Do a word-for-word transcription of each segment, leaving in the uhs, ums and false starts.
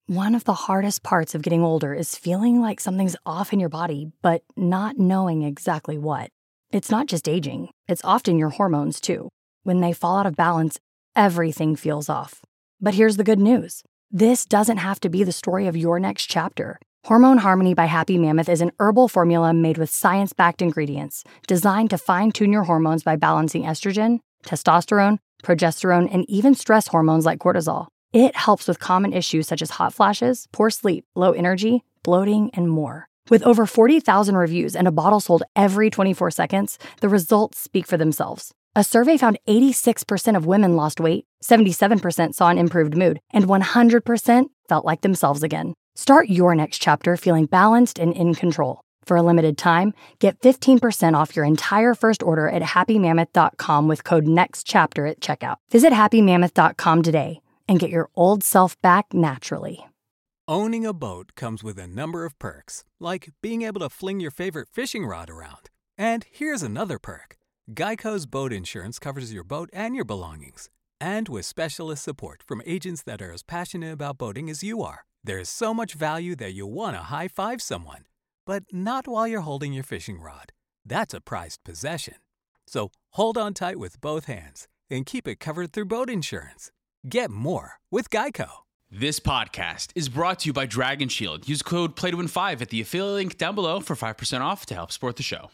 One of the hardest parts of getting older is feeling like something's off in your body, but not knowing exactly what. It's not just aging, it's often your hormones too. When they fall out of balance, everything feels off. But here's the good news. This doesn't have to be the story of your next chapter. Hormone Harmony by Happy Mammoth is an herbal formula made with science-backed ingredients designed to fine-tune your hormones by balancing estrogen, testosterone, progesterone, and even stress hormones like cortisol. It helps with common issues such as hot flashes, poor sleep, low energy, bloating, and more. With over forty thousand reviews and a bottle sold every twenty-four seconds, the results speak for themselves. A survey found eighty-six percent of women lost weight, seventy-seven percent saw an improved mood, and one hundred percent felt like themselves again. Start your next chapter feeling balanced and in control. For a limited time, get fifteen percent off your entire first order at happy mammoth dot com with code NEXTCHAPTER at checkout. Visit happy mammoth dot com today and get your old self back naturally. Owning a boat comes with a number of perks, like being able to fling your favorite fishing rod around. And here's another perk. Geico's boat insurance covers your boat and your belongings. And with specialist support from agents that are as passionate about boating as you are, there's so much value that you'll want to high-five someone. But not while you're holding your fishing rod. That's a prized possession. So hold on tight with both hands and keep it covered through boat insurance. Get more with Geico. This podcast is brought to you by Dragon Shield. Use code play to win five at the affiliate link down below for five percent off to help support the show.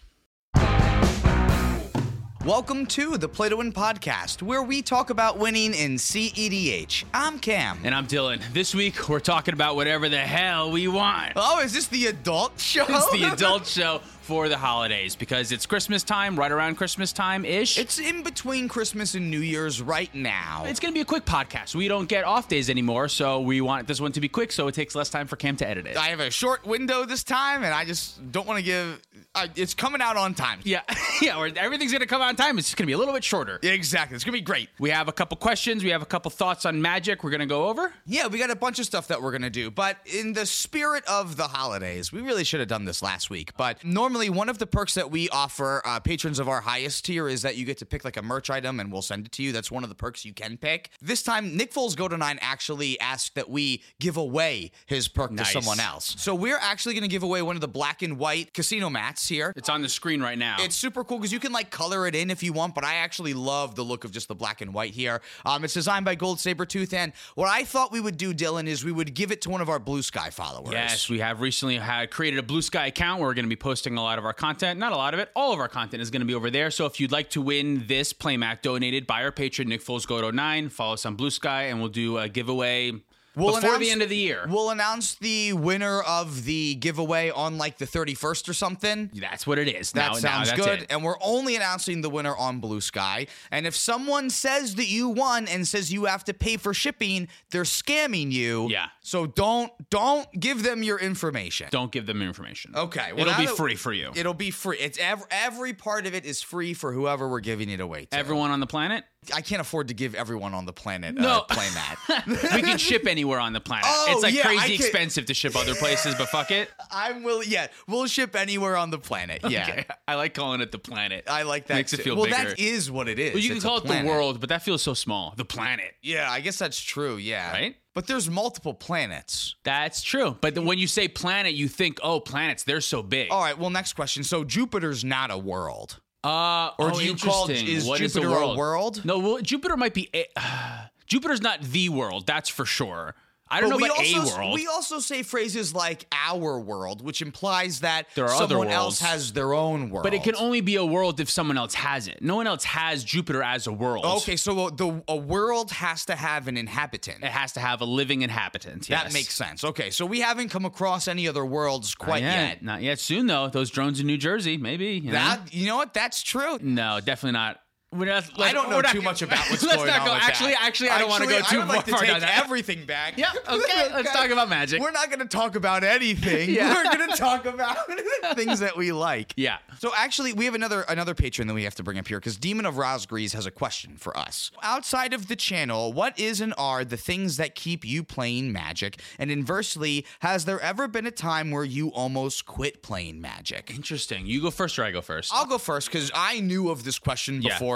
Welcome to the Play to Win podcast, where we talk about winning in C E D H. I'm Cam. And I'm Dylan. This week, we're talking about whatever the hell we want. Oh, is this the adult show? It's the adult show for the holidays, because it's Christmas time, right around Christmas time-ish. It's in between Christmas and New Year's right now. It's going to be a quick podcast. We don't get off days anymore, so we want this one to be quick, so it takes less time for Cam to edit it. I have a short window this time, and I just don't want to give... Uh, it's coming out on time. Yeah, yeah. Or everything's going to come out on time. It's just going to be a little bit shorter. Exactly. It's going to be great. We have a couple questions. We have a couple thoughts on Magic we're going to go over. Yeah, we got a bunch of stuff that we're going to do. But in the spirit of the holidays, we really should have done this last week. But normally, one of the perks that we offer uh, patrons of our highest tier is that you get to pick like a merch item, and we'll send it to you. That's one of the perks you can pick. This time, Nick Foles Go to nine actually asked that we give away his perk Nice. to someone else. So we're actually going to give away one of the black and white casino mats here. It's on the screen right now. It's super cool because you can like color it in if you want, but I actually love the look of just the black and white here. Um, it's designed by Gold Sabertooth, and what I thought we would do, Dylan, is we would give it to one of our Blue Sky followers. Yes, we have recently had created a Blue Sky account where we're going to be posting a lot of our content. Not a lot of it. All of our content is going to be over there. So if you'd like to win this playmat donated by our patron, Nick Foles Go to nine, follow us on Blue Sky, and we'll do a giveaway We'll before announce, the end of the year. We'll announce the winner of the giveaway on like the thirty-first or something. That's what it is. That now, sounds now that's good. it. And we're only announcing the winner on Blue Sky. And if someone says that you won and says you have to pay for shipping, they're scamming you. Yeah. So don't don't give them your information. Don't give them information. Okay. Well, It'll now be that- free for you. It'll be free. It's every, every part of it is free for whoever we're giving it away to. Everyone on the planet? I can't afford to give everyone on the planet No. a playmat. We can ship anywhere on the planet. Oh, it's like yeah, I crazy can- expensive to ship other places, but fuck it. I'm willing. Yeah, we'll ship anywhere on the planet. Yeah. Okay. I like calling it the planet. I like that. Makes it too. feel well, bigger. that is what it is. Well, you can It's a call it the planet. world, but that feels so small. The planet. Yeah, I guess that's true. Yeah. Right? But there's multiple planets. That's true. But then when you say planet, you think, oh, planets, they're so big. All right. Well, next question. So Jupiter's not a world. Uh, Or oh, do you call interesting. is What is Jupiter the world? a world? No, well, Jupiter might be. A, uh, Jupiter's not the world. That's for sure. I don't But know we about also, a world. We also say phrases like our world, which implies that There are other someone worlds. else has their own world. But it can only be a world if someone else has it. No one else has Jupiter as a world. Okay, so the a world has to have an inhabitant. It has to have a living inhabitant. Yes. That makes sense. Okay, so we haven't come across any other worlds Not quite yet. yet. Not yet. Soon, though. Those drones in New Jersey, maybe. You know? That you know what? That's true. No, definitely not. We're not I don't know we're not- too much about what's let's going not on go. with Actually, that. actually, I don't want to go Actually, too I would like to far take down that. everything back. Yeah, okay, let's talk about magic. We're not going to talk about anything. Yeah. We're going to talk about things that we like. Yeah. So actually, we have another another patron that we have to bring up here because Demon of Rosgrees has a question for us. Outside of the channel, what is and are the things that keep you playing Magic? And inversely, has there ever been a time where you almost quit playing Magic? Interesting. You go first or I go first? I'll go first because I knew of this question Yeah. before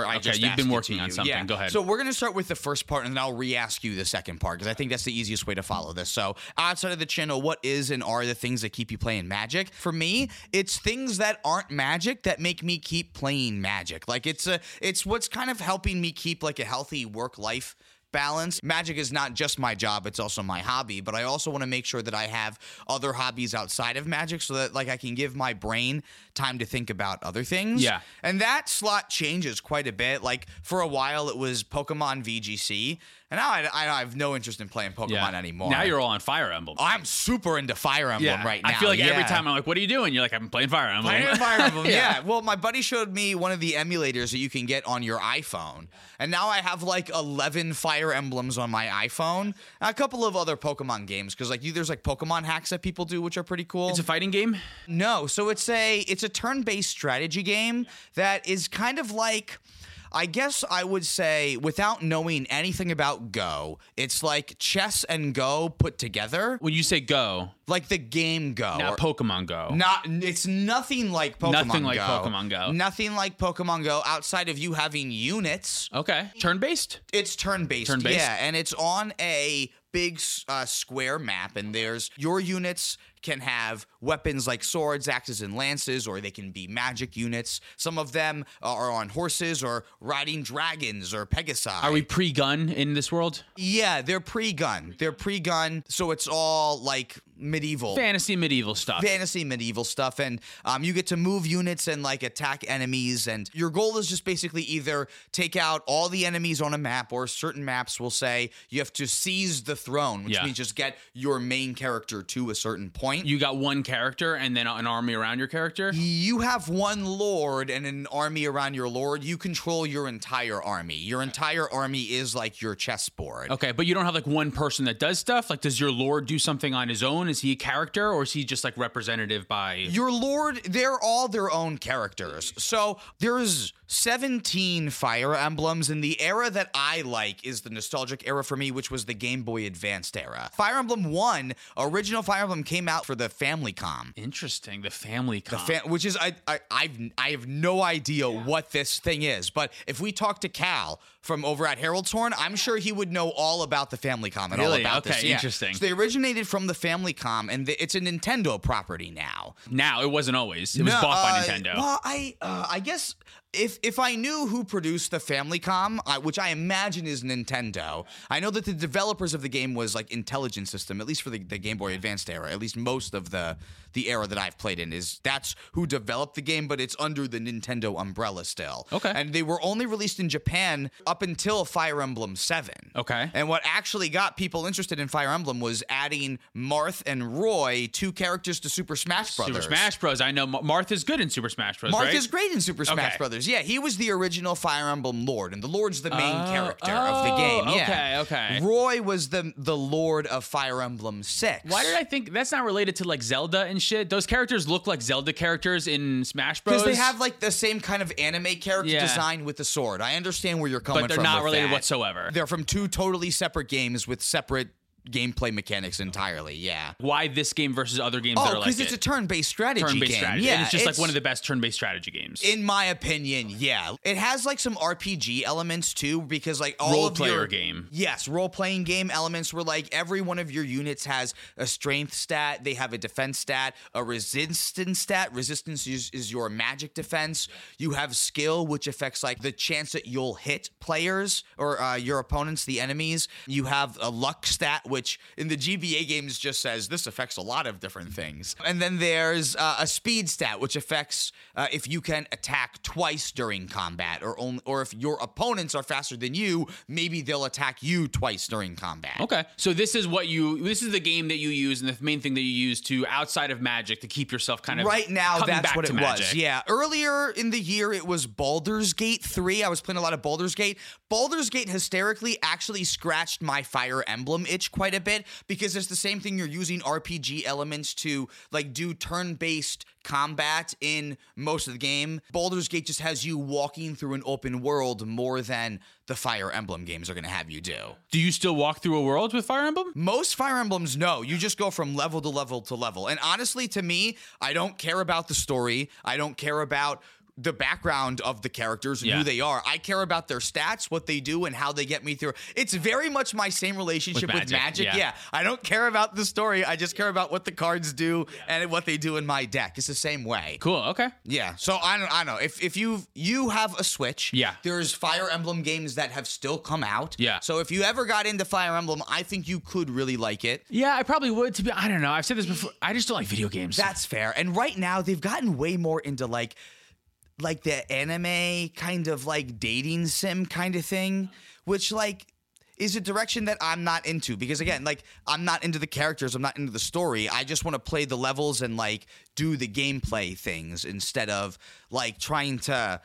I Okay, just you've asked been it working to on you. something. Yeah. Go ahead. So we're going to start with the first part, and then I'll re-ask you the second part, because I think that's the easiest way to follow this. So outside of the channel, what is and are the things that keep you playing Magic? For me, it's things that aren't Magic that make me keep playing Magic. Like it's a, it's what's kind of helping me keep like a healthy work-life balance. Magic is not just my job, it's also my hobby, but I also want to make sure that I have other hobbies outside of Magic so that like I can give my brain time to think about other things. Yeah. And that slot changes quite a bit. Like for a while it was Pokemon V G C, and now I, I have no interest in playing Pokemon Yeah. anymore. Now you're all on Fire Emblem. I'm super into Fire Emblem right now. I feel like every yeah. time I'm like, what are you doing? You're like, I'm playing Fire Emblem. Playing Fire Emblem, yeah. Yeah. Well, my buddy showed me one of the emulators that you can get on your iPhone, and now I have like eleven Fire Emblems on my iPhone. A couple of other Pokemon games, because like you, there's like Pokemon hacks that people do, which are pretty cool. It's a fighting game? No, so it's a it's a turn-based strategy game that is kind of like, I guess I would say, without knowing anything about Go, it's like chess and Go put together, When you say Go, like the game Go. not or- Pokemon Go. Not, it's nothing like Pokemon Nothing like Go. Pokemon Go. Nothing like Pokemon Go outside of you having units. Okay. Turn-based? It's turn-based. Turn-based? Yeah, and it's on a big uh, square map, and there's your units can have weapons like swords, axes, and lances, or they can be magic units. Some of them are on horses or riding dragons or Pegasi. Are we pre-gun in this world? Yeah, they're pre-gun. They're pre-gun, so it's all like medieval. Fantasy medieval stuff. Fantasy medieval stuff, and um, you get to move units and like attack enemies, and your goal is just basically either take out all the enemies on a map, or certain maps will say you have to seize the throne, which Yeah. means just get your main character to a certain point. You got one character and then an army around your character? You have one lord and an army around your lord. You control your entire army. Your entire army is like your chessboard. Okay, but you don't have like one person that does stuff? Like, does your lord do something on his own? Is he a character, or is he just like representative by... Your lord, they're all their own characters. So there's seventeen Fire Emblems, and the era that I like is the nostalgic era for me, which was the Game Boy Advanced era. Fire Emblem one, original Fire Emblem, came out for the Famicom. Interesting, the family The comp. fa- which is I, I I've I have no idea what this thing is, but if we talk to Cal from over at Herald's Horn, I'm sure he would know all about the Famicom and all Really? about this. Okay, Yeah. interesting. So they originated from the Famicom, and the, it's a Nintendo property now. Now, it wasn't always. It was No, bought by uh, Nintendo. Well, I uh, I guess if if I knew who produced the Famicom, uh, which I imagine is Nintendo, I know that the developers of the game was like Intelligent System, at least for the, the Game Boy Advanced era. At least most of the the era that I've played in is that's who developed the game, but it's under the Nintendo umbrella still. Okay. And they were only released in Japan up until Fire Emblem seven. Okay. And what actually got people interested in Fire Emblem was adding Marth and Roy, two characters to Super Smash Bros. Super Smash Bros. I know Mar- Martha's good in Super Smash Bros. Marth right? is great in Super Smash Okay. Brothers. Yeah, he was the original Fire Emblem Lord, and the Lord's the main Oh, character of the game. oh, Yeah. okay, okay. Roy was the the Lord of Fire Emblem six. Why did I think that's not related to like Zelda and shit? Those characters look like Zelda characters in Smash Bros. Because they have like the same kind of anime character Yeah. design with the sword. I understand where you're coming from. but they're not with related that. whatsoever. They're from two totally separate games with separate gameplay mechanics entirely. Yeah. Why this game versus other games that Oh, are like because it's it? a turn-based strategy turn-based game. strategy. Yeah, and it's just like one of the best turn-based strategy games. In my opinion, yeah. It has like some R P G elements too, because like all Role of player your game. Yes, role playing game elements where like every one of your units has a strength stat, they have a defense stat, a resistance stat. Resistance is, is your magic defense. You have skill, which affects like the chance that you'll hit players or uh, your opponents, the enemies. You have a luck stat, which in the G B A games just says this affects a lot of different things. And then there's uh, a speed stat, which affects uh, if you can attack twice during combat, or only, or if your opponents are faster than you, maybe they'll attack you twice during combat. Okay, so this is what you. This is the game that you use, and the main thing that you use to outside of Magic to keep yourself kind of Right now, coming that's back what to it Magic. was. Yeah. Earlier in the year, it was Baldur's Gate three. I was playing a lot of Baldur's Gate. Baldur's Gate hysterically actually scratched my Fire Emblem itch quite a bit, because it's the same thing. You're using R P G elements to like do turn-based combat in most of the game. Baldur's Gate just has you walking through an open world more than the Fire Emblem games are going to have you do. Do you still walk through a world with Fire Emblem? Most Fire Emblems, no. You just go from level to level to level. And honestly, to me, I don't care about the story. I don't care about the background of the characters and Yeah. who they are. I care about their stats, what they do, and how they get me through. It's very much my same relationship with With Magic. Magic, Yeah. yeah. I don't care about the story. I just care about what the cards do and what they do in my deck. It's the same way. Cool. Okay. Yeah. So I don't I don't know. If if you you have a Switch, Yeah. there's Fire Emblem games that have still come out. Yeah. So if you ever got into Fire Emblem, I think you could really like it. Yeah, I probably would. To be, I don't know. I've said this before. I just don't like video games. That's fair. And right now they've gotten way more into like like the anime kind of like dating sim kind of thing, which like is a direction that I'm not into because again, like I'm not into the characters, I'm not into the story. I just want to play the levels and like do the gameplay things instead of like trying to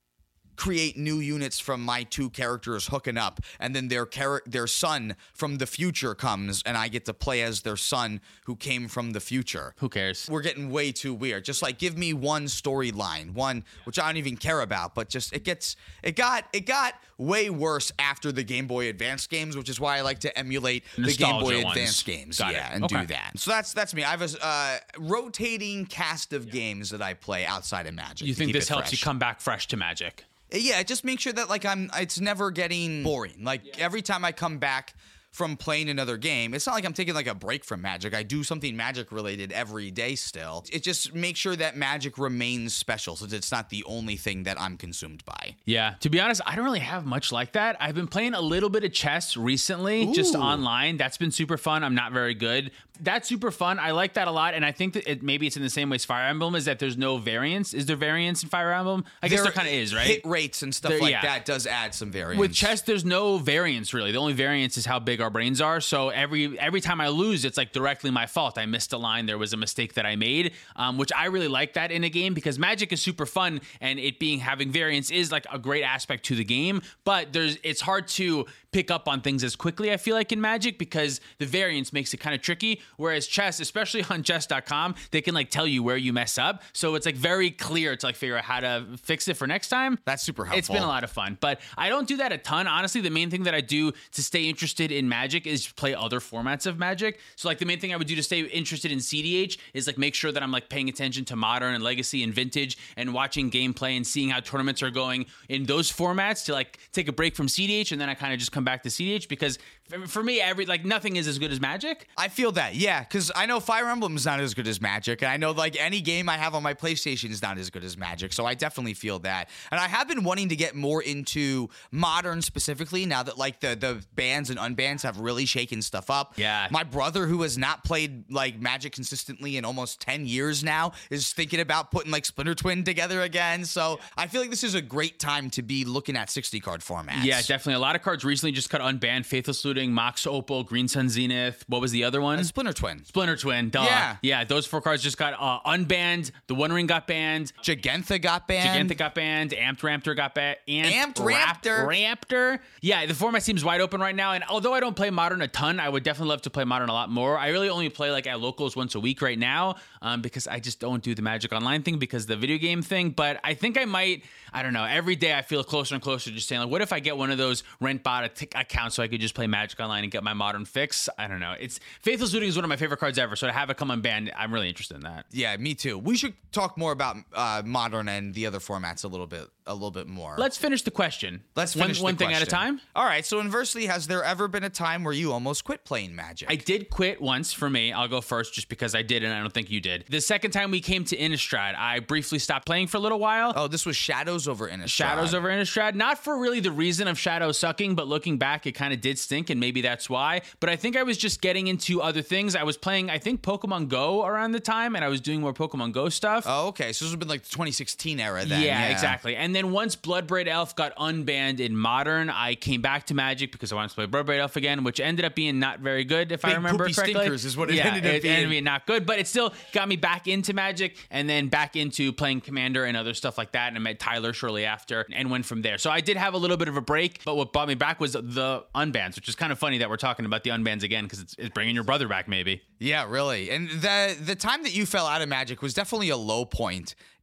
create new units from my two characters hooking up, and then their char- their son from the future comes, and I get to play as their son who came from the future. Who cares? We're getting way too weird. Just like give me one storyline, one which I don't even care about, but just it gets it got it got way worse after the Game Boy Advance games, which is why I like to emulate the Game Nostalgia Boy ones. Advance games, Got yeah, it. and Okay. do that. So that's that's me. I have a uh, rotating cast of games that I play outside of Magic. You to think keep this it helps you fresh. come back fresh to Magic? Yeah, just make sure that like I'm it's never getting boring. Like every time I come back from playing another game, it's not like I'm taking like a break from Magic. I do something Magic related every day still. It just makes sure that Magic remains special since it's not the only thing that I'm consumed by. Yeah, to be honest, I don't really have much like that. I've been playing a little bit of chess recently, just Ooh. online. That's been super fun. I'm not very good. That's super fun. I like that a lot, and I think that it, maybe it's in the same way as Fire Emblem, is that there's no variance. Is there variance in Fire Emblem? I guess there kind of is, right? Hit rates and stuff There- like yeah. that does add some variance. With chess, there's no variance really. The only variance is how big our brains are. So every every time I lose, it's like directly my fault. I missed a line. There was a mistake that I made, um, which I really like that in a game because Magic is super fun, and it being having variance is like a great aspect to the game. But there's it's hard to pick up on things as quickly, I feel like, in Magic because the variance makes it kind of tricky. Whereas chess, especially on chess dot com, they can like tell you where you mess up. So it's like very clear to like figure out how to fix it for next time. That's super helpful. It's been a lot of fun, but I don't do that a ton. Honestly, the main thing that I do to stay interested in Magic is play other formats of Magic. So like the main thing I would do to stay interested in C D H is like make sure that I'm like paying attention to Modern and Legacy and Vintage and watching gameplay and seeing how tournaments are going in those formats to like take a break from C D H, and then I kind of just come back to C D H because for- for me, every like nothing is as good as Magic. I feel that, yeah, because I know Fire Emblem is not as good as Magic, and I know like any game I have on my PlayStation is not as good as Magic, so I definitely feel that. And I have been wanting to get more into Modern specifically now that like the the bans and unbans have really shaken stuff up. Yeah. My brother, who has not played like Magic consistently in almost ten years now, is thinking about putting like Splinter Twin together again. So I feel like this is a great time to be looking at sixty card formats. Yeah, definitely. A lot of cards recently just got unbanned. Faithless Looting, Mox Opal, Green Sun Zenith. What was the other one? And Splinter Twin. Splinter Twin, duh. Yeah. Yeah, those four cards just got uh, unbanned. The One Ring got banned. Gigantha got banned. Gigantha got banned. Amped Raptor got banned. Amped Raptor. Raptor. Yeah, the format seems wide open right now. And although I don't play Modern a ton, I would definitely love to play Modern a lot more. I really only play like at locals once a week right now um, because I just don't do the Magic Online thing because the video game thing. But I think I might, I don't know, every day I feel closer and closer to just saying, like, what if I get one of those rent bot accounts so I could just play Magic Online and get my Modern fix? I don't know. It's Faithless Looting is one of my favorite cards ever. So to have it come unbanned, I'm really interested in that. Yeah, me too. We should talk more about uh, Modern and the other formats a little bit, a little bit more. Let's finish the question. Let's finish one, one the thing at a question. time. All right. So inversely, has there ever been a time where you almost quit playing Magic? I did quit once for me. I'll go first just because I did and I don't think you did. The second time we came to Innistrad, I briefly stopped playing for a little while. oh, this was Shadows over Innistrad. Shadows over Innistrad. Not for really the reason of Shadow sucking, but looking back, it kind of did stink, and maybe that's why. But I think I was just getting into other things. I was playing, I think, Pokemon Go around the time, and I was doing more Pokemon Go stuff. Oh, okay. So this would have been like the twenty sixteen era then. Yeah, exactly. And then once Bloodbraid Elf got unbanned in Modern, I came back to Magic because I wanted to play Bloodbraid Elf again, which ended up being not very good, if I Big remember poopy correctly. stinkers is what it yeah, ended up it being. ended up being not good, but it still got me back into Magic and then back into playing Commander and other stuff like that. And I met Tyler shortly after and went from there. So I did have a little bit of a break, but what brought me back was the unbans, which is kind of funny that we're talking about the unbans again because it's, it's bringing your brother back, maybe. Yeah, really. And the the time that you fell out of Magic was definitely a low point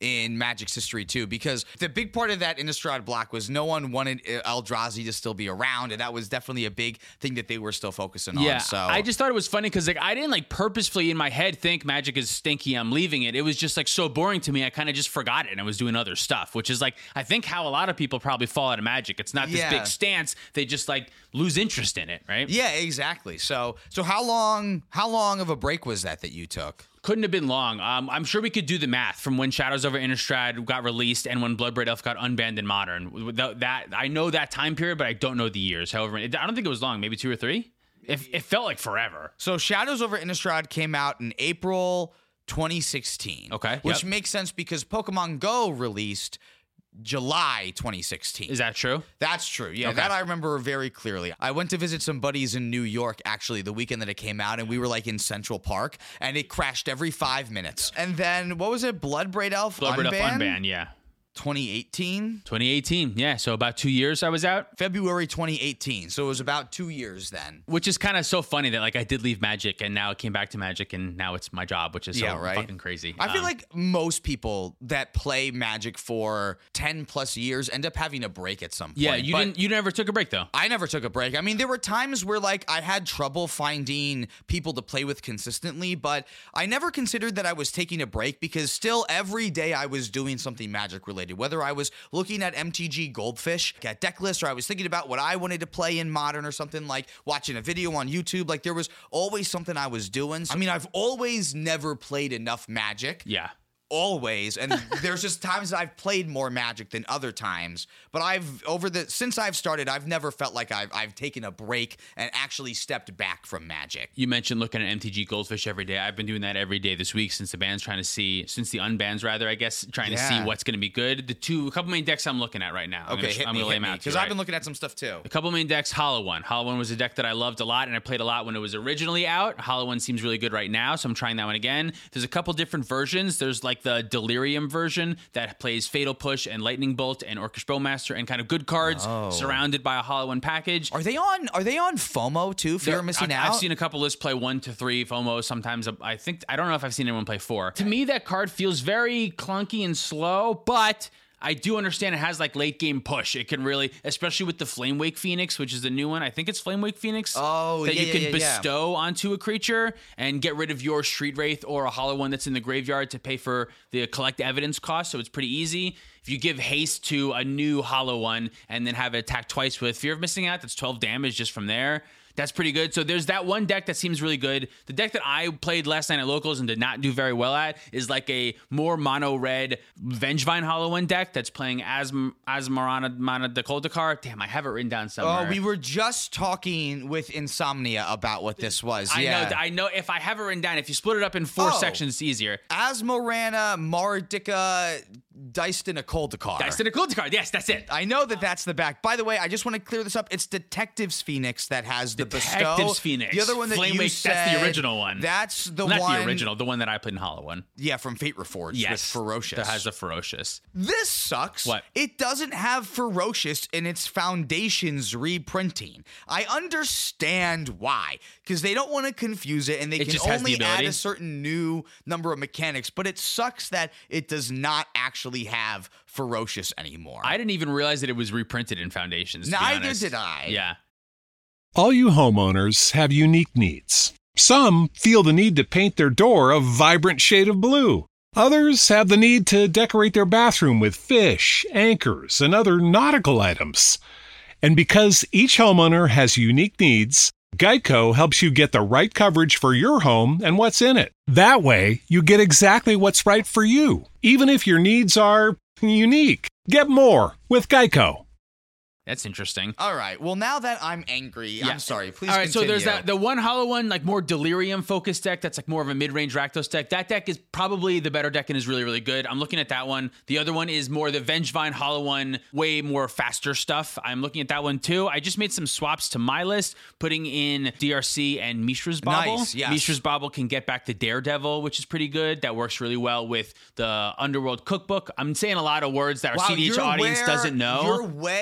in Magic's history too, because the big part of that Innistrad block was no one wanted Eldrazi to still be around, and that was definitely a big thing that they were still focusing yeah, on. So I just thought it was funny because like I didn't like purposefully in my head think Magic is stinky, I'm leaving it. It was just like so boring to me. I kind of just forgot it and I was doing other stuff, which is like I think how a lot of people probably fall out of Magic. It's not this Yeah. big stance; they just like lose interest in it, right? yeah, exactly. So so how long how long of a break was that that you took? Couldn't have been long. Um, I'm sure we could do the math from when Shadows over Innistrad got released and when Bloodbraid Elf got unbanned in Modern. Without that, I know that time period, but I don't know the years. However, it, I don't think it was long. Maybe two or three. It, it felt like forever. So Shadows over Innistrad came out in April twenty sixteen. Okay, Which yep. makes sense because Pokemon Go released July twenty sixteen. Is that true? That's true. Yeah, Okay. that I remember very clearly. I went to visit some buddies in New York actually the weekend that it came out, and we were like in Central Park, and it crashed every five minutes. And then what was it? Bloodbraid Elf Bloodbraid Elf unban? unban, yeah. twenty eighteen? twenty eighteen, yeah. So about two years I was out. February twenty eighteen. So it was about two years then. Which is kind of so funny that like I did leave Magic and now it came back to Magic and now it's my job, which is Yeah, so right? fucking crazy. I feel Um, like most people that play Magic for ten plus years end up having a break at some point. yeah, you But didn't. You never took a break though. I never took a break. I mean, there were times where like I had trouble finding people to play with consistently, but I never considered that I was taking a break because still every day I was doing something Magic related, whether I was looking at M T G Goldfish, at deck list, or I was thinking about what I wanted to play in Modern or something, like watching a video on YouTube. Like there was always something I was doing. I mean, I've always never played enough Magic. Yeah. Always, and there's just times that I've played more Magic than other times, but I've over the since I've started I've never felt like I've I've taken a break and actually stepped back from Magic. You mentioned looking at M T G Goldfish every day. I've been doing that every day this week since the ban's trying to see, since the unbans rather, I guess, trying to see Yeah. what's going to be good. The two, a couple main decks I'm looking at right now. I'm Okay, gonna, hit I'm me, gonna lay hit them me, out to because you, I've right? been looking at some stuff too. A couple main decks, Hollow One. Hollow One was a deck that I loved a lot and I played a lot when it was originally out. Hollow One seems really good right now, so I'm trying that one again. There's a couple different versions. There's like the Delirium version that plays Fatal Push and Lightning Bolt and Orcish Bowmaster and kind of good cards surrounded by a Hollow One package. Are they on? Are they on FOMO too? Fear of missing I, out. I've seen a couple lists play one to three FOMO. Sometimes I think I don't know if I've seen anyone play four. To me, that card feels very clunky and slow, but I do understand it has like late game push. It can really, especially with the Flame Wake Phoenix, which is the new one. I think it's Flame Wake Phoenix. Oh, that yeah, you yeah, can yeah, yeah. bestow onto a creature and get rid of your Street Wraith or a Hollow One that's in the graveyard to pay for the collect evidence cost. So it's pretty easy. If you give haste to a new Hollow One and then have it attack twice with Fear of Missing Out, that's twelve damage just from there. That's pretty good. So there's that one deck that seems really good. The deck that I played last night at Locals and did not do very well at is like a more mono-red Vengevine Hollow One deck that's playing Asm- Asmarana Mana Dakoldakar. Damn, I have it written down somewhere. Oh, we were just talking with Insomnia about what this was. I yeah. know. I know. If I have it written down, if you split it up in four Oh. sections, it's easier. Asmorana, Maradika, Diced a Coldakar. Dice to Dakoldakar. Yes, that's it. I know that that's the back. By the way, I just want to clear this up. It's Detectives Phoenix that has the bestow. Detectives Phoenix. The other one that Flame you Wake, said. that's the original one. That's the Not one. the original. The one that I played in Hollow One. Yeah, from Fate Reforged Yes. with Ferocious. That has a Ferocious. This sucks. What? It doesn't have Ferocious in its Foundations reprinting. I understand why, because they don't want to confuse it and they It can just has the only add ability. a certain new number of mechanics, but it sucks that it does not actually have Ferocious anymore. I didn't even realize that it was reprinted in Foundations. to be Neither honest. did I. Yeah. All you homeowners have unique needs. Some feel the need to paint their door a vibrant shade of blue. Others have the need to decorate their bathroom with fish, anchors, and other nautical items. And because each homeowner has unique needs, Geico helps you get the right coverage for your home and what's in it. That way, you get exactly what's right for you, even if your needs are unique. Get more with Geico. That's interesting. All right. Well, now that I'm angry, Yeah. I'm sorry. Please All right, so there's continue. that the one Hollow One, like more Delirium focused deck. That's like more of a mid-range Rakdos deck. That deck is probably the better deck and is really, really good. I'm looking at that one. The other one is more the Vengevine Hollow One, way more faster stuff. I'm looking at that one too. I just made some swaps to my list, putting in D R C and Mishra's Bauble. Nice, yes. Mishra's Bauble can get back the Daredevil, which is pretty good. That works really well with the Underworld Cookbook. I'm saying a lot of words that our Wow, C D H you're audience where- doesn't know. You're way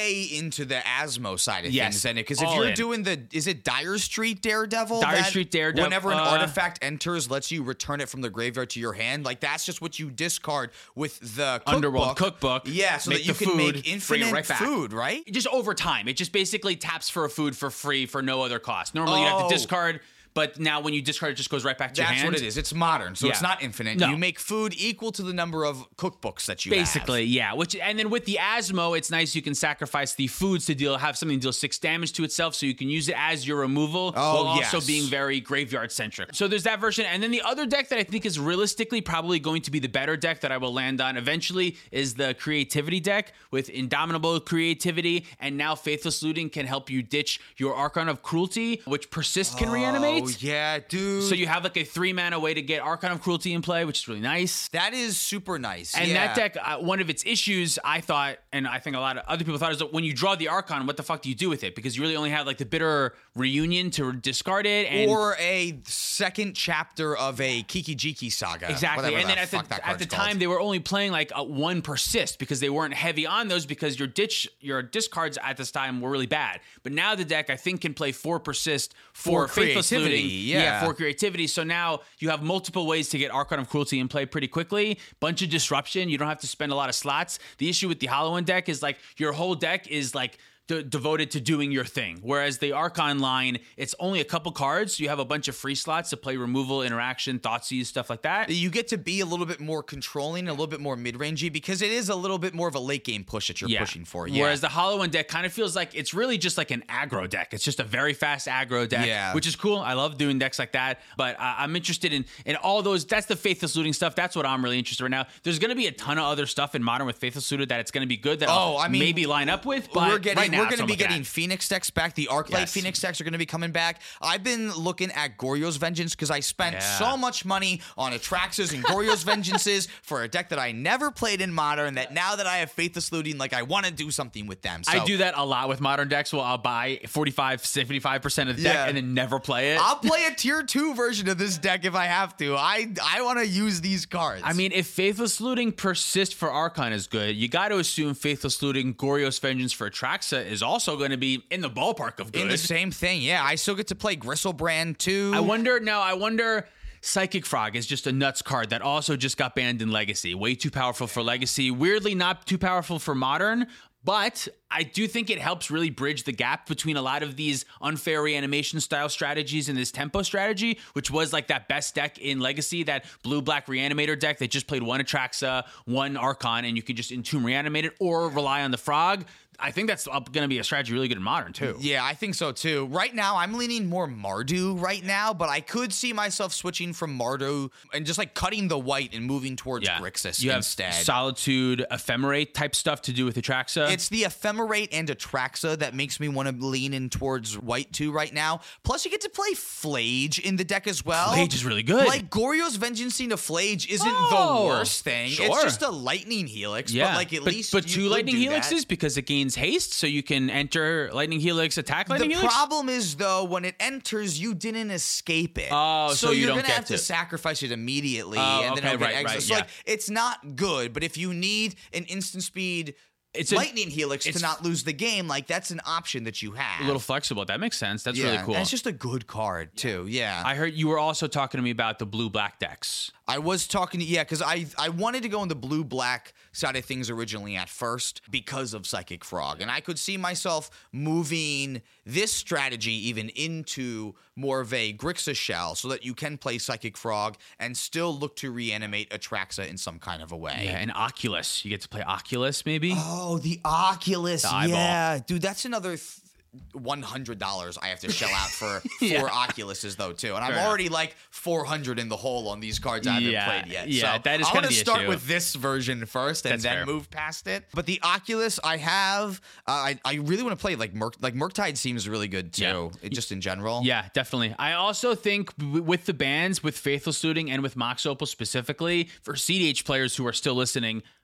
into the Asmo side of Yes, things, then, because if all you're in. doing the, is it Dire Street Daredevil? Dire that Street Daredevil, Whenever an uh, artifact enters, lets you return it from the graveyard to your hand. Like that's just what you discard with the cookbook. Underworld cookbook. Yeah, so make that you the can food, make bring it infinite right back. food, right? Just over time. It just basically taps for a food for free for no other cost. Normally you have Oh. to discard, but now when you discard, it just goes right back to That's your hand. what it is. It's modern, so it's Yeah. not infinite. No. You make food equal to the number of cookbooks that you Basically, have. yeah. Which and then with the Asmo, it's nice you can sacrifice the foods to deal have something deal six damage to itself, so you can use it as your removal Oh, while also yes. being very graveyard centric. So there's that version, and then the other deck that I think is realistically probably going to be the better deck that I will land on eventually is the Creativity deck with Indomitable Creativity, and now Faithless Looting can help you ditch your Archon of Cruelty, which Persist can reanimate. Oh yeah, dude. So you have like a three mana way to get Archon of Cruelty in play, which is really nice. that is super nice. And yeah. that deck, uh, one of its issues, I thought, and I think a lot of other people thought, is that when you draw the Archon, what the fuck do you do with it? Because you really only have like the Bitter Reunion to discard it, and or a second chapter of a Kiki Jiki saga. exactly. whatever And then the at the fuck that at the card's time, called. they were only playing like a one Persist because they weren't heavy on those because your ditch your discards at this time were really bad. But now the deck I think can play four Persist for, For Faithless creativity, Looting, yeah. for creativity. So now you have multiple ways to get Archon of Cruelty in play pretty quickly. Bunch of disruption. You don't have to spend a lot of slots. The issue with the Hollow One deck is like your whole deck is like de- devoted to doing your thing. Whereas the Archon line, it's only a couple cards. You have a bunch of free slots to play removal, interaction, Thoughtseize, stuff like that. You get to be a little bit more controlling, a little bit more mid-rangey, because it is a little bit more of a late game push that you're pushing for. Yeah. Whereas the Hollow One deck kind of feels like it's really just like an aggro deck. It's just a very fast aggro deck, Yeah. which is cool. I love doing decks like that. But uh, I'm interested in in all those. That's the Faithless Looting stuff. That's what I'm really interested in right now. There's going to be a ton of other stuff in Modern with Faithless Looted that it's going to be good that Oh, I'll I mean, maybe line up with. But we're getting right now, we're that's going to what be I'm looking getting at. Phoenix decks back. The Arclight Yes. Phoenix decks are going to be coming back. I've been looking at Goryo's Vengeance because I spent Yeah. so much money on Atraxas and Goryo's Vengeances for a deck that I never played in Modern. That now that I have Faithless Looting, like I want to do something with them. So I do that a lot with Modern decks. Well, I'll buy forty-five, seventy-five percent of the deck Yeah. and then never play it. I'll play a tier two version of this deck if I have to. I I want to use these cards. I mean, if Faithless Looting Persist for Archon is good, you got to assume Faithless Looting Goryo's Vengeance for Atraxa is also going to be in the ballpark of good. in the same thing, yeah. I still get to play Gristlebrand too. I wonder now. I wonder. Psychic Frog is just a nuts card that also just got banned in Legacy. Way too powerful for Legacy. Weirdly, not too powerful for Modern. But I do think it helps really bridge the gap between a lot of these unfair reanimation style strategies and this tempo strategy, which was like that best deck in Legacy, that blue-black reanimator deck that just played one Atraxa, one Archon, and you could just entomb reanimate it or rely on the Frog. I think that's going to be a strategy really good in Modern, too. Yeah, I think so too. Right now, I'm leaning more Mardu right now, but I could see myself switching from Mardu and just like cutting the white and moving towards Grixis You instead. have Solitude, Ephemerate type stuff to do with Atraxa. It's the Ephemerate and Atraxa that makes me want to lean in towards white too right now. Plus, you get to play Flage in the deck as well. Flage is really good. Like Goryo's Vengeance into Flage isn't Oh, the worst thing. sure. It's just a Lightning Helix, Yeah, but like at but, least but you two could Lightning do Helixes that. because it gains haste, so you can enter Lightning Helix, attack Lightning The Helix. problem is though, when it enters, you didn't escape it. Oh, so you you're don't gonna get have to to- sacrifice it immediately, Oh, and then okay, it'll get right, exiled. right, So yeah. like, it's not good. But if you need an instant speed It's a- Lightning Helix to it's- not lose the game, like that's an option that you have. a little flexible. That makes sense. That's yeah, really cool. and it's just a good card too. Yeah, I heard you were also talking to me about the blue-black decks. I was talking to yeah, because I I wanted to go on the blue black side of things originally at first because of Psychic Frog, and I could see myself moving this strategy even into more of a Grixis shell, so that you can play Psychic Frog and still look to reanimate Atraxa in some kind of a way. Yeah, and Oculus. You get to play Oculus, maybe? Oh, the Oculus, The eyeball. yeah, dude, that's another. Th- one hundred dollars I have to shell out for Yeah. four Oculuses though too, and I'm Fair already like four hundred in the hole on these cards I haven't Yeah, played yet. yeah, so that is I kinda want to the start issue. with this version first and That's then fair. move past it. But the Oculus I have, uh, I I really want to play like Merc like Murktide seems really good too, Yeah. it, just in general. Yeah, definitely. I also think w- with the bans, with Faithless Looting and with Mox Opal specifically, for C D H players who are still listening,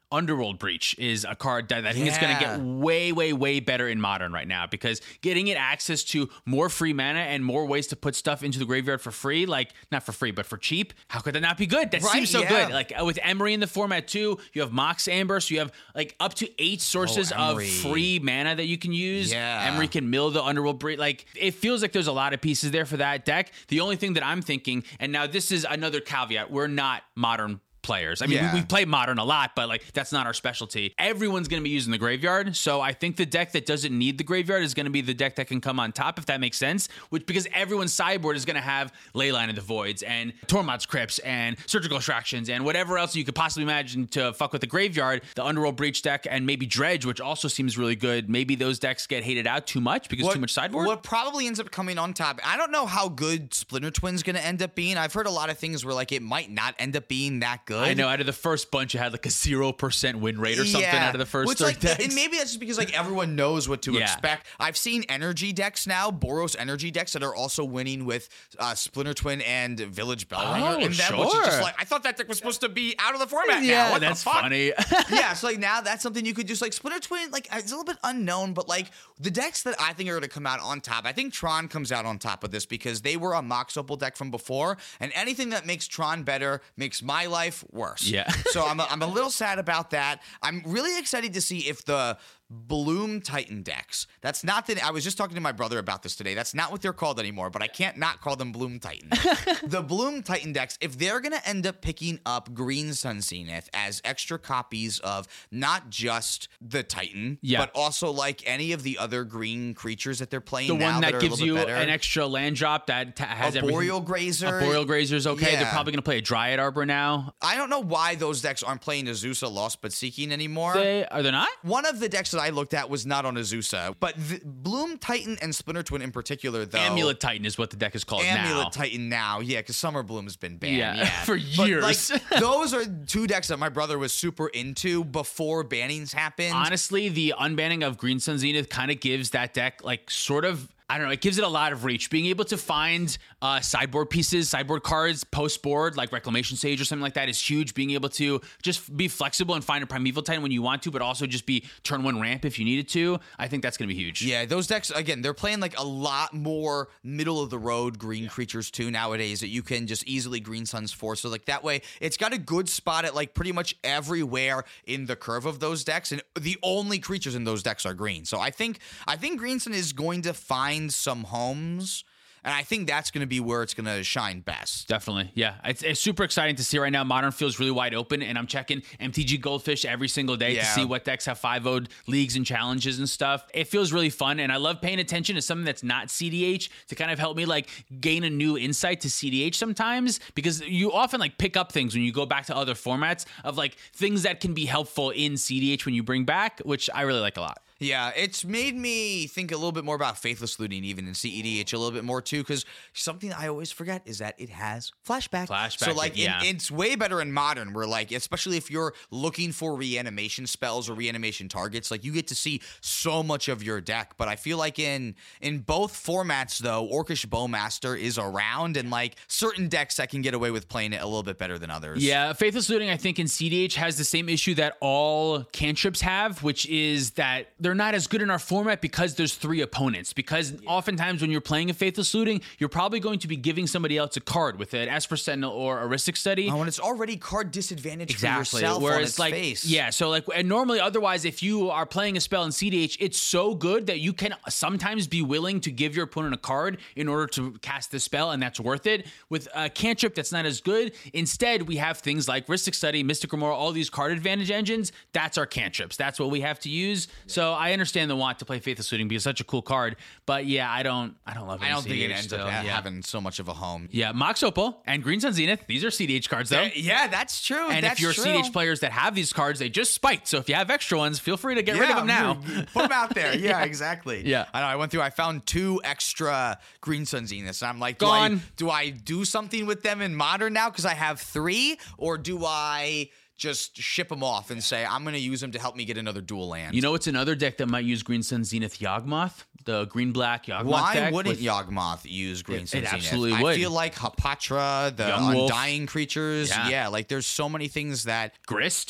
Underworld Breach is a card that I think is going to Yeah. get way, way, way better in Modern right now, because getting it access to more free mana and more ways to put stuff into the graveyard for free, like not for free, but for cheap, how could that not be good? That Right, seems so yeah. good. Like with Emery in the format too, you have Mox Amber, so you have like up to eight sources Oh, of Emery. free mana that you can use. Yeah. Emery can mill the Underworld Breach. Like it feels like there's a lot of pieces there for that deck. The only thing that I'm thinking, and now this is another caveat, we're not Modern players. I mean, Yeah. we, we play Modern a lot, but like that's not our specialty. Everyone's going to be using the graveyard, so I think the deck that doesn't need the graveyard is going to be the deck that can come on top, if that makes sense. Which because everyone's sideboard is going to have Leyline of the Voids and Tormod's Crypts and Surgical Extractions and whatever else you could possibly imagine to fuck with the graveyard. The Underworld Breach deck and maybe Dredge, which also seems really good. Maybe those decks get hated out too much because too much sideboard. What probably ends up coming on top, I don't know how good Splinter Twin's going to end up being. I've heard a lot of things where like it might not end up being that good. I know out of the first bunch, you had like a zero percent win rate or something out of the first Which, three like, decks. And maybe that's just because like everyone knows what to Yeah. expect. I've seen energy decks now, Boros energy decks that are also winning with uh, Splinter Twin and Village Bellringer Oh, in them, which is sure. just like I thought that deck was supposed to be out of the format now. yeah, What the that's fuck? funny. Yeah, so like now that's something you could just like Splinter Twin, like it's a little bit unknown, but like the decks that I think are going to come out on top, I think Tron comes out on top of this because they were a Mox Opal deck from before, and anything that makes Tron better makes my life worse. Yeah. So I'm a, I'm a little sad about that. I'm really excited to see if the Bloom Titan decks. That's not the. I was just talking to my brother about this today. That's not what they're called anymore, but I can't not call them Bloom Titan. The Bloom Titan decks, if they're going to end up picking up Green Sun Zenith as extra copies of not just the Titan, Yeah. but also like any of the other green creatures that they're playing The now one that are a gives little you bit better. an extra land drop that ta- has a everything. Boreal Grazer. A Boreal Grazer's okay. They're Yeah. probably going to play a Dryad Arbor now. I don't know why those decks aren't playing Azusa Lost but Seeking anymore. They are they not? One of the decks that I looked at was not on Azusa, but the Bloom Titan and Splinter Twin in particular, though. Amulet Titan is what the deck is called Amulet now. Titan now, yeah, because Summer Bloom has been banned, Yeah, yeah, for But, years. like, those are two decks that my brother was super into before bannings happened. Honestly, the unbanning of Green Sun Zenith kind of gives that deck like sort of. I don't know. It gives it a lot of reach. Being able to find uh, sideboard pieces, sideboard cards, post board, like Reclamation Sage or something like that is huge. Being able to just be flexible and find a Primeval Titan when you want to, but also just be turn one ramp if you needed to. I think that's going to be huge. Yeah, those decks, again, they're playing like a lot more middle of the road green creatures too nowadays that you can just easily Green Suns for. So, like, that way, it's got a good spot at like pretty much everywhere in the curve of those decks. And the only creatures in those decks are green. So, I think, I think Green Sun is going to find some homes. And I think that's going to be where it's going to shine best. Definitely. Yeah. It's, it's super exciting to see right now. Modern feels really wide open, and I'm checking M T G Goldfish every single day Yeah. to see what decks have five-oh'd leagues and challenges and stuff. It feels really fun, and I love paying attention to something that's not C D H to kind of help me like gain a new insight to C D H sometimes, because you often like pick up things when you go back to other formats of like things that can be helpful in C D H when you bring back, which I really like a lot. Yeah, it's made me think a little bit more about Faithless Looting even in C E D H a little bit more too, because something I always forget is that it has flashback. Flashback, So like, yeah. in, it's way better in Modern, where like, especially if you're looking for reanimation spells or reanimation targets, like you get to see so much of your deck. But I feel like in in both formats though, Orcish Bowmaster is around, and like certain decks that can get away with playing it a little bit better than others. Yeah, Faithless Looting, I think, in C D H has the same issue that all cantrips have, which is that they're not as good in our format because there's three opponents. Because oftentimes when you're playing a Faithless Looting, you're probably going to be giving somebody else a card with an Esper Sentinel or a Rhystic Study. Oh, and it's already card disadvantage Exactly. for yourself Where on it's its like, face. yeah. So like, and normally, otherwise, if you are playing a spell in C D H, it's so good that you can sometimes be willing to give your opponent a card in order to cast the spell, and that's worth it. With a cantrip, that's not as good. Instead, we have things like Rhystic Study, Mystic Remora, all these card advantage engines. That's our cantrips. That's what we have to use. So I understand the want to play Faithless Looting because it's such a cool card. But yeah, I don't, I don't love it. I in don't think it C D H ends still. up ha- yeah. having so much of a home. Yeah, Mox Opal and Green Sun Zenith. These are C D H cards, though. Yeah, yeah, that's true. And that's if you're true. C D H players that have these cards, they just spiked. So if you have extra ones, feel free to get rid of them now. Put them out there. Yeah, exactly. Yeah. I know. I went through. I found two extra Green Sun Zeniths, and I'm like, do Gone. I do I do something with them in Modern now because I have three, or do I just ship them off and say I'm going to use them to help me get another dual land? You know, it's another deck that might use Green Sun Zenith Yawgmoth, the green-black Yawgmoth why deck. wouldn't with- Yawgmoth use Green It- Sun it Zenith? absolutely I would. feel like Hapatra, the Young Wolf. Undying creatures. Yeah. Yeah, like there's so many things that Grist?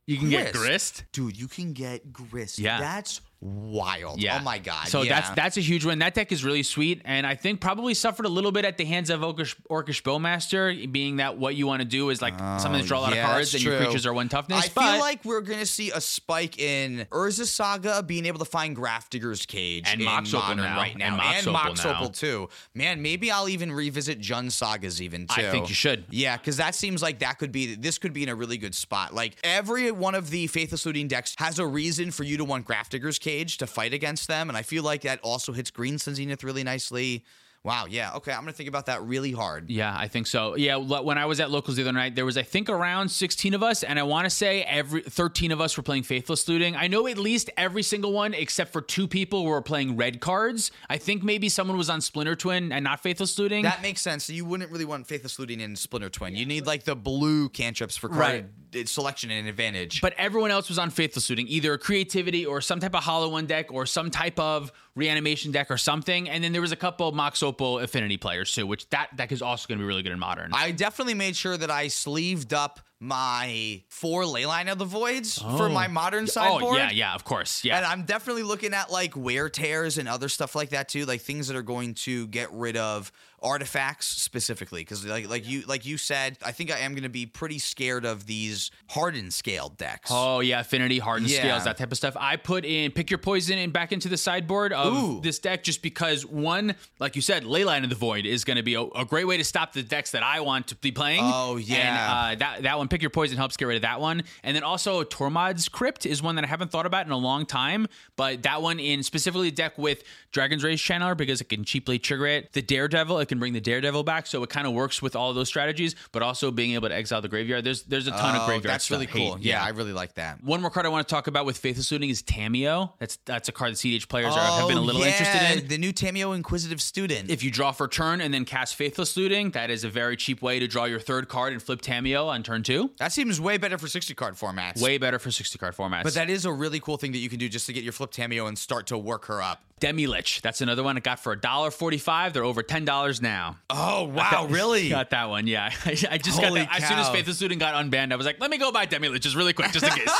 You can get grist? Dude, you can get grist. Yeah. That's wild. Yeah. Oh my god. So yeah. that's that's a huge win. That deck is really sweet, and I think probably suffered a little bit at the hands of Orcish, Orcish Bowmaster, being that what you want to do is like oh, something that draw a lot yeah, of cards and true. your creatures are one toughness. I but feel like we're gonna see a spike in Urza Saga being able to find Grafdigger's Cage and in Mox Opal Modern now, right now, and Mox, and Opal, Mox now. Opal too. Man, maybe I'll even revisit Jund Sagas even too. I think you should. Yeah, because that seems like that could be this could be in a really good spot. Like every one of the Faithless Looting decks has a reason for you to want Grafdigger's Cage to fight against them, and I feel like that also hits Green Sun Zenith really nicely. Wow, yeah, okay, I'm gonna think about that really hard. Yeah, I think so. Yeah, when I was at Locals the other night, there was I think around sixteen of us, and I want to say every thirteen of us were playing Faithless Looting. I know at least every single one, except for two people, were playing red cards. I think maybe someone was on Splinter Twin and not Faithless Looting. That makes sense. You wouldn't really want Faithless Looting in Splinter Twin. You need like the blue cantrips for card right. selection and advantage. But everyone else was on Faithless Looting, either Creativity or some type of Hollow One deck or some type of Reanimation deck or something. And then there was a couple of Mox Opal Affinity players too, which that deck is also going to be really good in Modern. I definitely made sure that I sleeved up my four Leyline of the Voids oh. for my Modern sideboard. Oh, yeah, yeah, of course. Yeah. And I'm definitely looking at like Wear Tears and other stuff like that too, like things that are going to get rid of artifacts specifically, because like like you like you said, I think I am going to be pretty scared of these hardened scaled decks. Oh yeah, Affinity, hardened yeah. scales, that type of stuff. I put in Pick Your Poison and back into the sideboard of Ooh. this deck just because one, like you said, Leyline of the Void is going to be a, a great way to stop the decks that I want to be playing. Oh yeah, and uh, that that one, Pick Your Poison, helps get rid of that one. And then also Tormod's Crypt is one that I haven't thought about in a long time, but that one in specifically a deck with Dragon's Rage Channeler because it can cheaply trigger it. The Daredevil, it can bring the Daredevil back, so it kind of works with all of those strategies, but also being able to exile the graveyard. There's there's a ton oh, of graveyard that's stuff. really cool. Hate. Yeah, I really like that. One more card I want to talk about with Faithless Looting is Tameo. That's that's a card that C D H players oh, are, have been a little yeah, interested in. The new Tameo Inquisitive Student. If you draw for turn and then cast Faithless Looting, that is a very cheap way to draw your third card and flip Tameo on turn two. That seems way better for sixty card formats. Way better for sixty card formats. But that is a really cool thing that you can do just to get your flip Tameo and start to work her up. Demi-Lich. That's another one I got for one dollar forty-five. They're over ten dollars now. Oh, wow, got, really? Got that one, yeah. I, I just Holy got that. cow. As soon as Faithless Looting got unbanned, I was like, let me go buy Demi-Lich just really quick, just in case.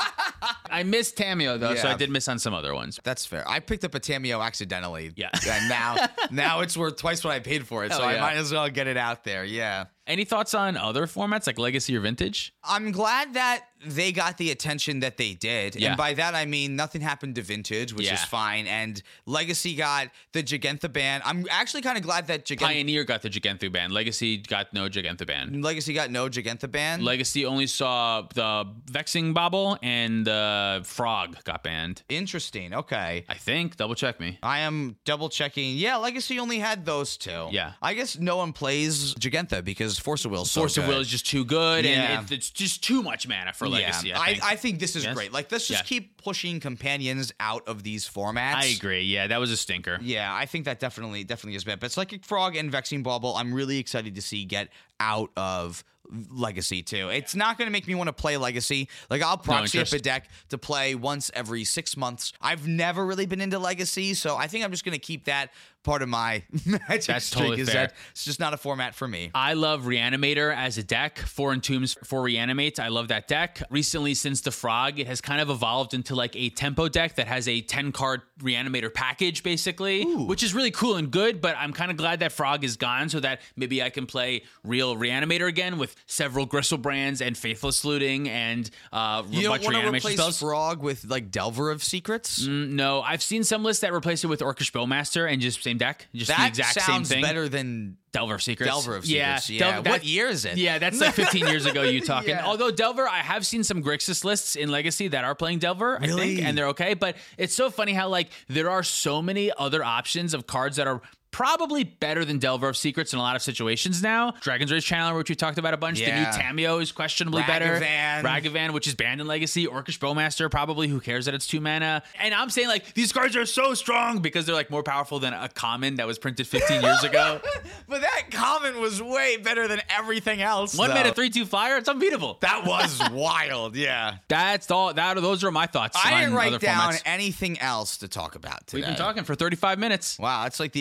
I missed Tameo, though, yeah. so I did miss on some other ones. That's fair. I picked up a Tameo accidentally. Yeah. And now, now it's worth twice what I paid for it, Hell so yeah. I might as well get it out there, yeah. Any thoughts on other formats like Legacy or Vintage? I'm glad that they got the attention that they did. Yeah. And by that, I mean nothing happened to Vintage, which yeah. is fine. And Legacy got the Jegantha ban. I'm actually kind of glad that Jegantha... Pioneer got the Jegantha ban. Legacy got no Jegantha ban. Legacy got no Jegantha ban? Legacy only saw the Vexing Bobble and the Frog got banned. Interesting. Okay. I think. Double check me. I am double checking. Yeah, Legacy only had those two. Yeah. I guess no one plays Jegantha because Force of Will is so Force good. of Will is just too good, Yeah. and it, it's just too much mana for Legacy. Yeah. I I, think. I think this is Yes? great. Like, let's just Yeah. keep pushing companions out of these formats. I agree. Yeah, that was a stinker. Yeah, I think that definitely definitely is bad. But Psychic Frog and Vexing Bauble, I'm really excited to see get out of Legacy too. It's not going to make me want to play Legacy. Like, I'll proxy up a deck to play once every six months. I've never really been into Legacy, so I think I'm just going to keep that part of my Magic That's streak. totally is fair. that it's just not a format for me. I love Reanimator as a deck. Four Entombs for Reanimate. I love that deck. Recently, since the Frog, it has kind of evolved into like a tempo deck that has a ten card Reanimator package, basically, Ooh. which is really cool and good, but I'm kind of glad that Frog is gone so that maybe I can play real Reanimator again with several Gristlebrands and Faithless Looting and uh, You a don't bunch of want to reanimation replace spells. Frog with, like, Delver of Secrets? Mm, no, I've seen some lists that replace it with Orcish Bowmaster and just same deck, just that the exact same sounds thing. better than Delver of Secrets. Delver of Yeah, Secrets. Yeah. Del- What that- year is it? Yeah, that's like fifteen years ago you talking. Yeah. Although Delver, I have seen some Grixis lists in Legacy that are playing Delver, I Really? think, and they're okay. But it's so funny how like there are so many other options of cards that are probably better than Delver of Secrets in a lot of situations now. Dragon's Rage Channeler, which we talked about a bunch. Yeah. The new Tameo is questionably better. Ragavan. Ragavan, which is banned in Legacy. Orcish Bowmaster, probably. Who cares that it's two mana? And I'm saying like these cards are so strong because they're like more powerful than a common that was printed fifteen years ago. But that comment was way better than everything else. One though. mana, three two flyer. It's unbeatable. That was wild, yeah. That's all. That those are my thoughts. I on didn't write other down formats. anything else to talk about today. We've been talking for thirty-five minutes. Wow, that's like the exact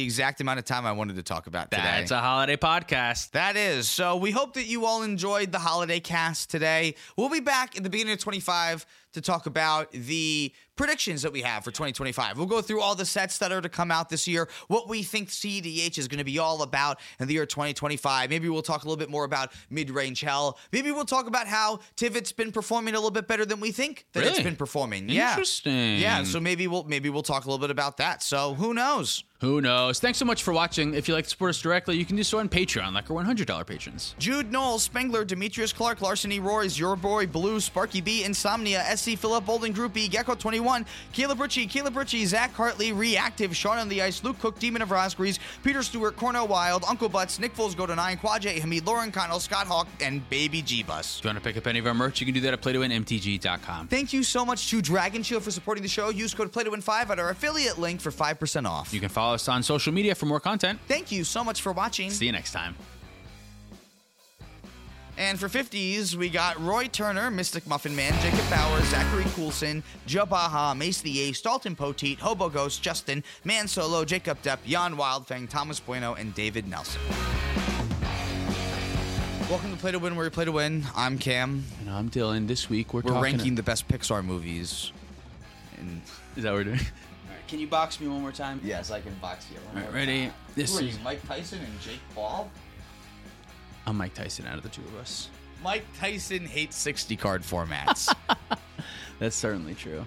amount of time I wanted to talk about today. That's a holiday podcast. That is. So we hope that you all enjoyed the holiday cast today. We'll be back at the beginning of twenty-five to talk about the predictions that we have for twenty twenty-five. We'll go through all the sets that are to come out this year, what we think C E D H is going to be all about in the year twenty twenty-five. Maybe we'll talk a little bit more about mid-range hell. Maybe we'll talk about how Tivit's been performing a little bit better than we think that Really? it's been performing. Interesting. Yeah. Yeah, so maybe we'll maybe we'll talk a little bit about that. So who knows? Who knows? Thanks so much for watching. If you'd like to support us directly, you can do so on Patreon, like our one hundred dollars patrons. Jude, Knowles, Spengler, Demetrius Clark, Larceny, Roy's, Your Boy, Blue, Sparky B, Insomnia, S C Phillip, Bolden Groupie, Gecko twenty-one, Caleb Ritchie, Caleb Ritchie, Zach Hartley, Reactive, Sean on the Ice, Luke Cook, Demon of Rosgrees, Peter Stewart, Cornell Wild, Uncle Butts, Nick Foles Go to nine, Quad J, Hamid, Lauren Connell, Scott Hawk, and Baby G-Bus. If you want to pick up any of our merch, you can do that at play to win M T G dot com. Thank you so much to Dragon Shield for supporting the show. Use code play to win five at our affiliate link for five percent off. You can follow us on social media for more content. Thank you so much for watching. See you next time. And for fifties, we got Roy Turner, Mystic Muffin Man, Jacob Bauer, Zachary Coulson, Joe Baha, Mace the Ace, Dalton Poteet, Hobo Ghost, Justin, Man Solo, Jacob Depp, Jan Wildfang, Thomas Bueno, and David Nelson. Welcome to Play to Win, where you play to win. I'm Cam. And I'm Dylan. This week we're, We're talking ranking the best Pixar movies. And Is that what we're doing? All right, can you box me one more time? yes, I can box you. All right, ready? This Who are is you, Mike Tyson and Jake Paul? I'm Mike Tyson out of the two of us. Mike Tyson hates sixty card formats. That's certainly true.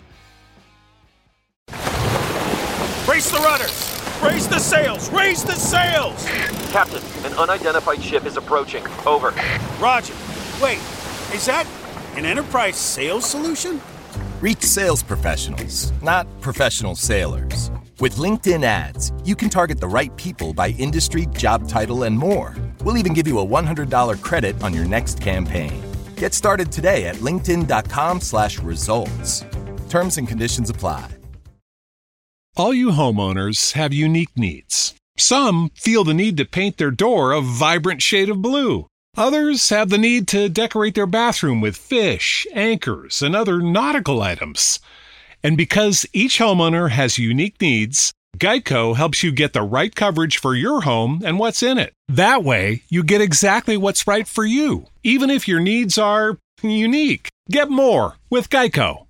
Brace the rudders! Raise the sails! Raise the sails! Captain, an unidentified ship is approaching. Over. Roger. Wait, is that an enterprise sales solution? Reach sales professionals, not professional sailors. With LinkedIn ads, you can target the right people by industry, job title, and more. We'll even give you a one hundred dollars credit on your next campaign. Get started today at linkedin.com slash results. Terms and conditions apply. All you homeowners have unique needs. Some feel the need to paint their door a vibrant shade of blue. Others have the need to decorate their bathroom with fish, anchors, and other nautical items. And because each homeowner has unique needs, Geico helps you get the right coverage for your home and what's in it. That way, you get exactly what's right for you, even if your needs are unique. Get more with Geico.